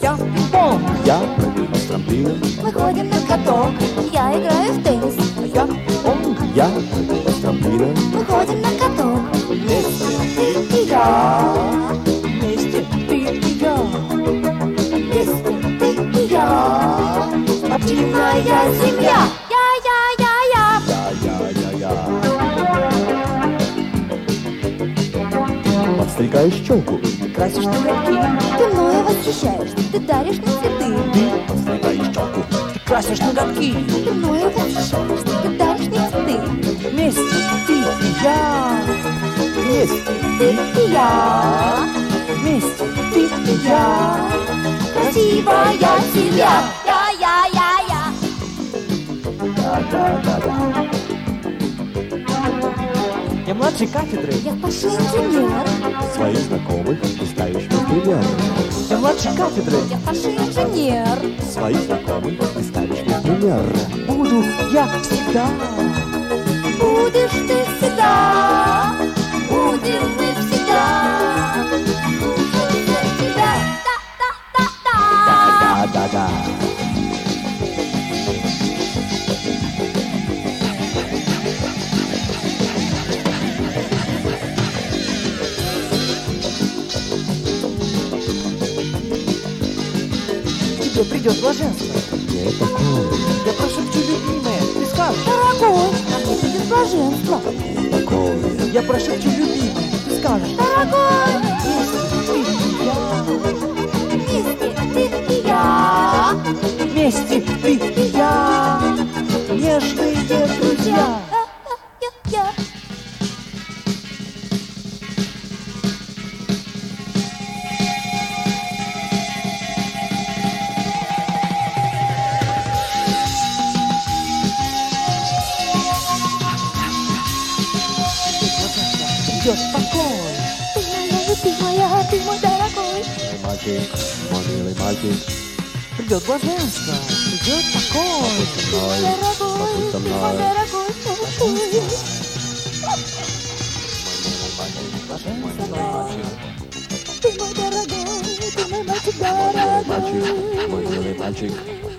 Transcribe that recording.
Я пинг-понг. Я прыгаю с трамплина. Мы ходим на каток. Я играю в теннис. Я пинг-понг. Я прыгаю с трамплина. Мы ходим на каток. Вместе Ты и я. вместе ты и я. Вместе ты и я. Спортивная Семья. Я. Я. Подстригаешь челку. Ты красишь ноготки. Ты мною восхищаешься. Ты даришь мне цветы. Ты подстригаешь челку. Ты красишь ноготки. Ты мною восхищаешься. Ты даришь мне цветы. Вместе ты и я. Вместе. Ты и я. Вместе ты и я. Красивая семья. Я. Да. Я младший кафедры. Я старший инженер. Своих знакомых ты ставишь пример. Я младший кафедры. Я старший инженер. Своих знакомых ты ставишь пример. Буду я всегда. Будешь ты всегда. Будем мы всегда. Слушаться тебя. Да. Да. Тебе придет блаженство. Не такое. Я прошепчу, любимая, ты скажешь. Дорогой, ко мне придет блаженство. Такое. Я прошепчу, любимая, ты скажешь. Дорогой, Вместе ты и я. вместе ты и я. Вместе ты и я. Нежные друзья. Я. Идет покой. Ты моя, ты мой дорогой. Мальчик, мой милый мальчик. Придет блаженство. Придет покой. Дорогой, Со ты мной. мой дорогой. Ты мой дорогой, ты мой мальчик Мальчик, дорогой. мой милый мальчик.